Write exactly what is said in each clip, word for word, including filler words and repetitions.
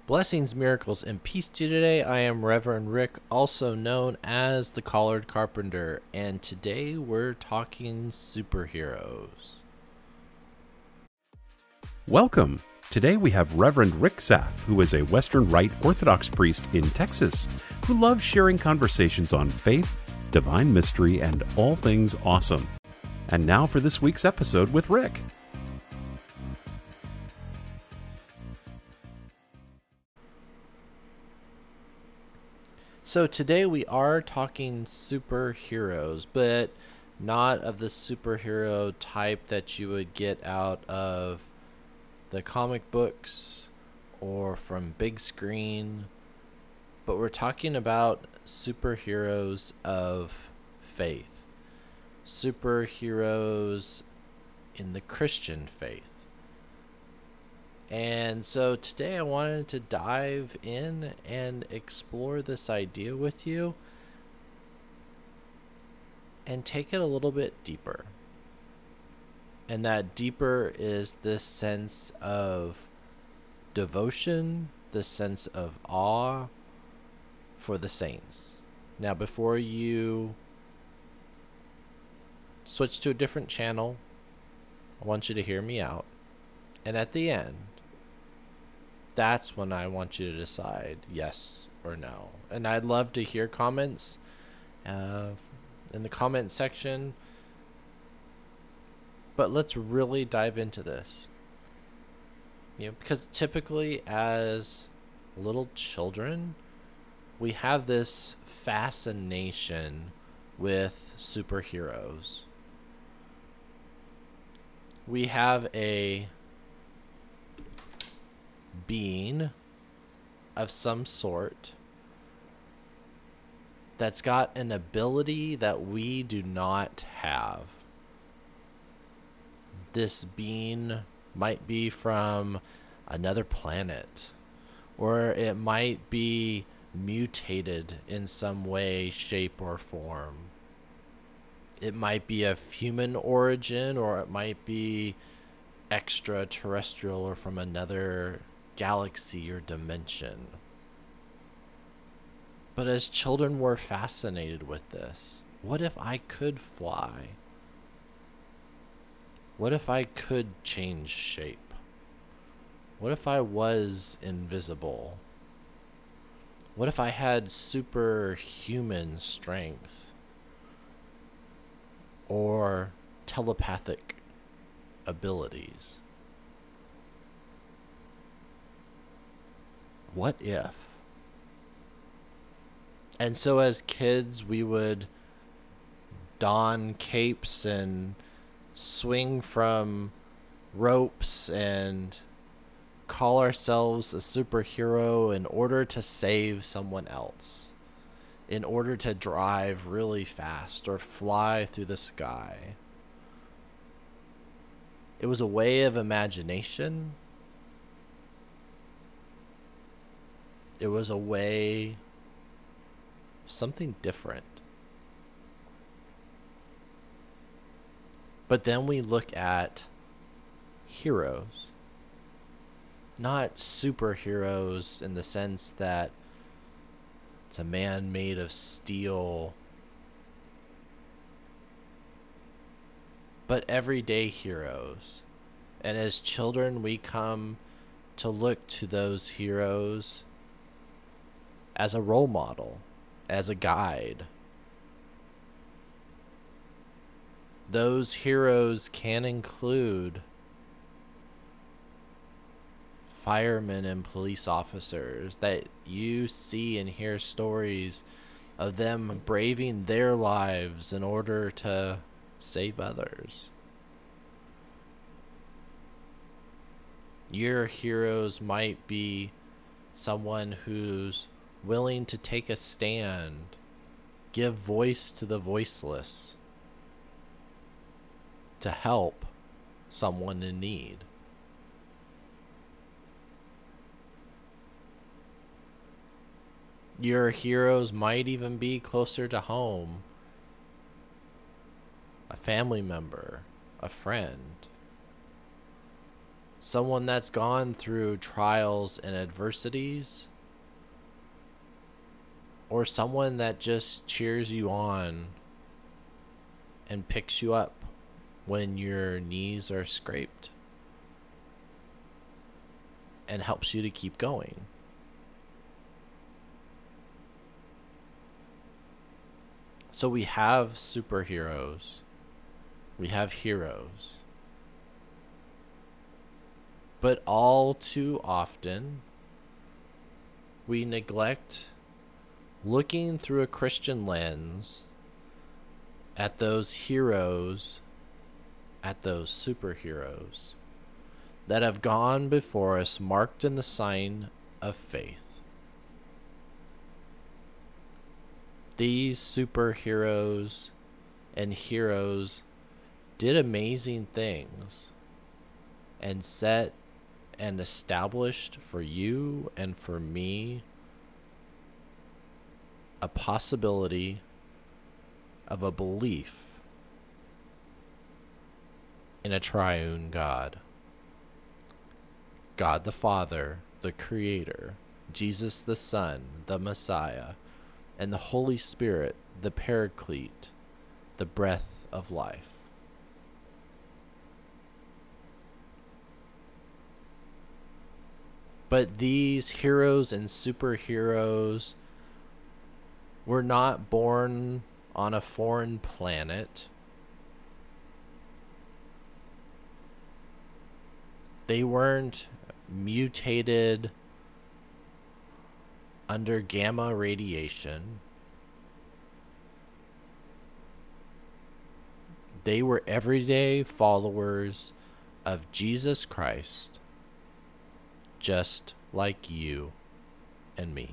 Blessings, miracles, and peace to you today. I am Reverend Rick, also known as the Collared Carpenter, and today we're talking superheroes. Welcome. Today we have Reverend Rick Saff, who is a Western Rite Orthodox priest in Texas, who loves sharing conversations on faith, divine mystery, and all things awesome. And now for this week's episode with Rick. So today we are talking superheroes, but not of the superhero type that you would get out of the comic books or from big screen, but we're talking about superheroes of faith, superheroes in the Christian faith. And so today I wanted to dive in and explore this idea with you and take it a little bit deeper. And that deeper is this sense of devotion, this sense of awe for the saints. Now, before you switch to a different channel, I want you to hear me out. And at the end, that's when I want you to decide yes or no. And I'd love to hear comments uh, in the comment section. But let's really dive into this. You know, because typically as little children, we have this fascination with superheroes. We have a being of some sort that's got an ability that we do not have. This being might be from another planet, or it might be mutated in some way, shape, or form. It might be of human origin, or it might be extraterrestrial or from another galaxy or dimension. But as children, we're fascinated with this. What if I could fly? What if I could change shape? What if I was invisible? What if I had superhuman strength or telepathic abilities? What if? And so as kids, we would don capes and swing from ropes and call ourselves a superhero in order to save someone else, in order to drive really fast or fly through the sky. It was a way of imagination. It was a way of something different. But then we look at heroes. Not superheroes in the sense that it's a man made of steel, but everyday heroes. And as children, we come to look to those heroes as a role model, as a guide. Those heroes can include firemen and police officers that you see and hear stories of them braving their lives in order to save others. Your heroes might be someone who's willing to take a stand, give voice to the voiceless, to help someone in need. Your heroes might even be closer to home, a family member, a friend. someone that's gone through trials and adversities, or someone that just cheers you on and picks you up when your knees are scraped and helps you to keep going. So we have superheroes. We have heroes. But all too often, we neglect looking through a Christian lens at those heroes, at those superheroes that have gone before us, marked in the sign of faith. These superheroes and heroes did amazing things and set and established for you and for me a possibility of a belief in a triune God. God the Father, the Creator, Jesus the Son, the Messiah, and the Holy Spirit, the Paraclete, the breath of life. But these heroes and superheroes were not born on a foreign planet. They weren't mutated under gamma radiation. They were everyday followers of Jesus Christ, just like you and me.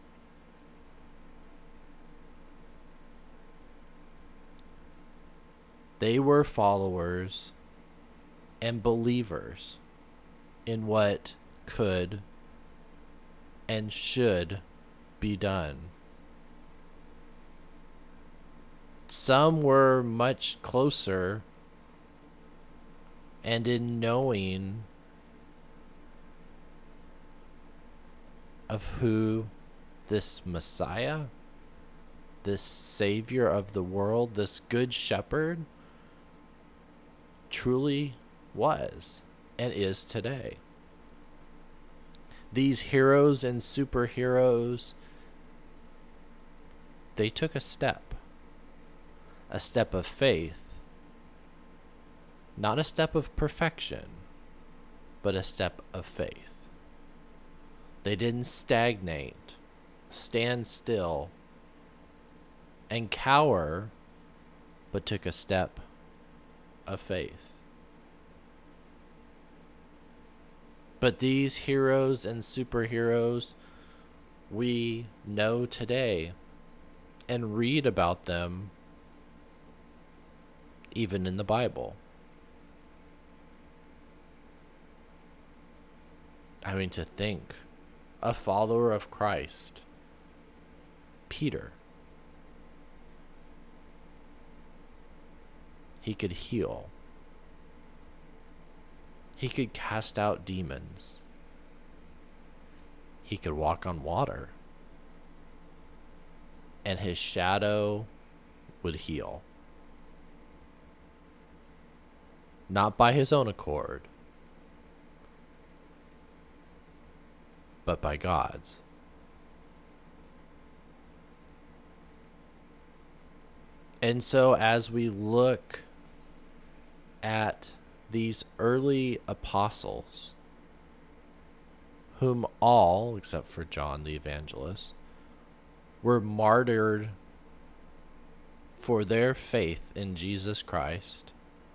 They were followers and believers in what could and should be done. Some were much closer and in knowing of who this Messiah, this Savior of the world, this Good Shepherd truly was and is today. These heroes and superheroes, they took a step, a step of faith, not a step of perfection, but a step of faith. They didn't stagnate, stand still, and cower, but took a step of faith. But these heroes and superheroes we know today and read about them even in the Bible. I mean, to think, a follower of Christ, Peter, he could heal. He could cast out demons. He could walk on water. And his shadow would heal. Not by his own accord, but by God's. And so as we look at these early apostles, whom all, except for John the Evangelist, were martyred for their faith in Jesus Christ,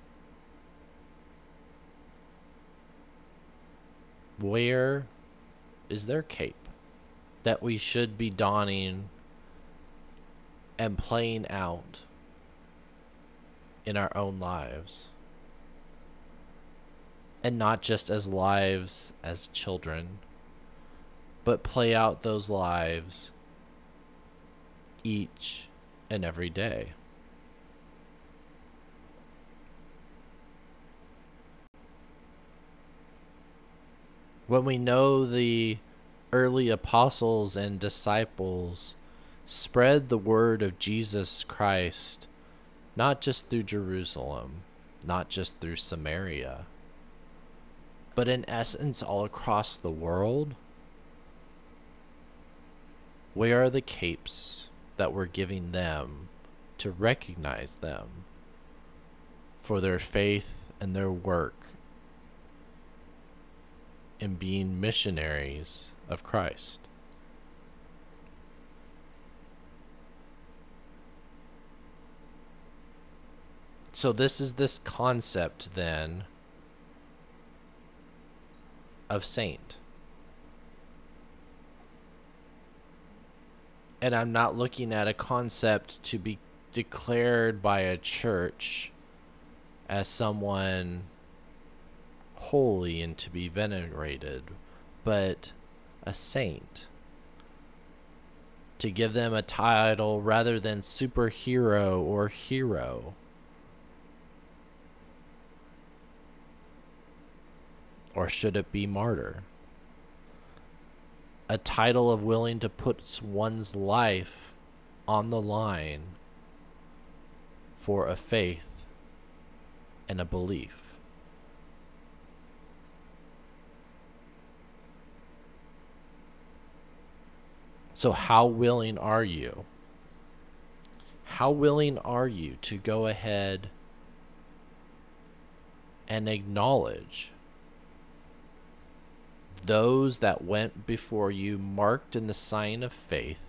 where is their cape that we should be donning and playing out in our own lives? And not just as lives as children, but play out those lives each and every day. When we know the early apostles and disciples spread the word of Jesus Christ, not just through Jerusalem, not just through Samaria, but in essence all across the world, where are the capes that we're giving them to recognize them for their faith and their work in being missionaries of Christ? So this is this concept then of saint. And I'm not looking at a concept to be declared by a church as someone holy and to be venerated, but a saint. To give them a title rather than superhero or hero. Or should it be martyr? A title of willing to put one's life on the line for a faith and a belief. So how willing are you? How willing are you to go ahead and acknowledge those that went before you marked in the sign of faith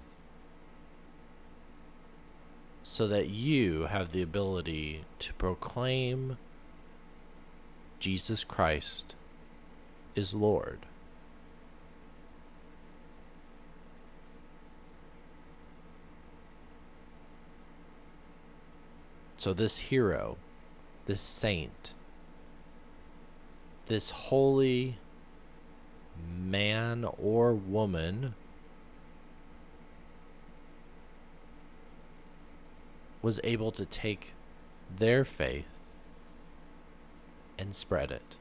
so that you have the ability to proclaim Jesus Christ is Lord? So this hero, this saint, this holy man or woman was able to take their faith and spread it.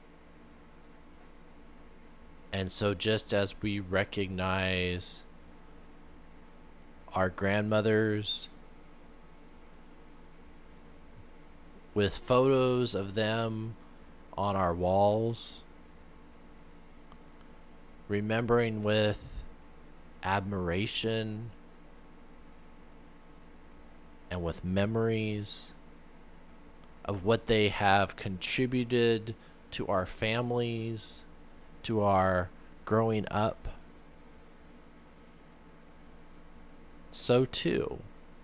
And so just as we recognize our grandmothers with photos of them on our walls, remembering with admiration and with memories of what they have contributed to our families, to our growing up, so too,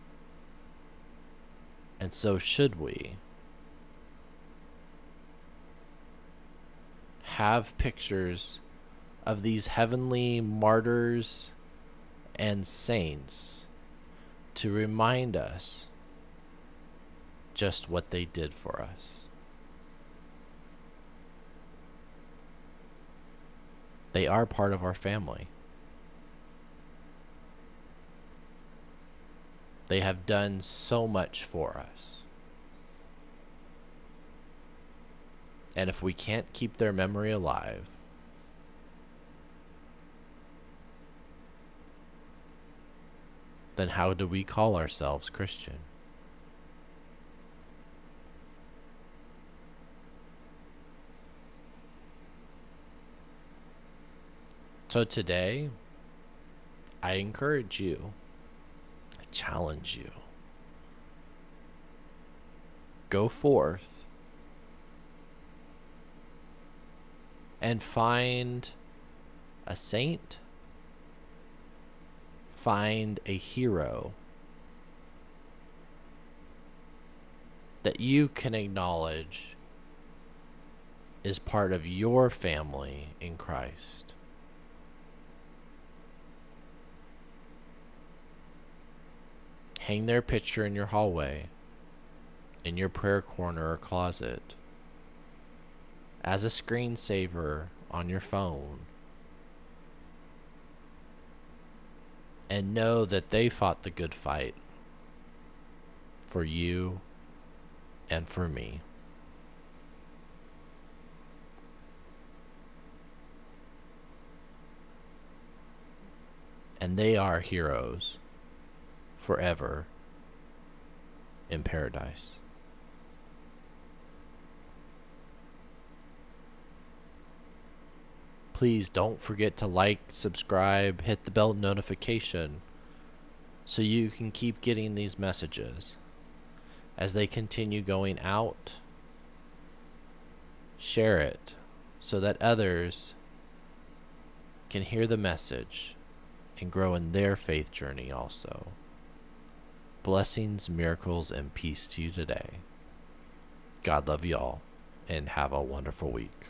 and so should we, have pictures of these heavenly martyrs and saints to remind us just what they did for us. They are part of our family. They have done so much for us. And if we can't keep their memory alive, then how do we call ourselves Christian? So today, I encourage you, I challenge you, go forth and find a saint, find a hero that you can acknowledge is part of your family in Christ. Hang their picture in your hallway, in your prayer corner or closet, as a screensaver on your phone. And know that they fought the good fight for you and for me. and they are heroes forever in paradise. Please don't forget to like, subscribe, hit the bell notification so you can keep getting these messages as they continue going out. Share it so that others can hear the message and grow in their faith journey also. Blessings, miracles, and peace to you today. God love you all, and have a wonderful week.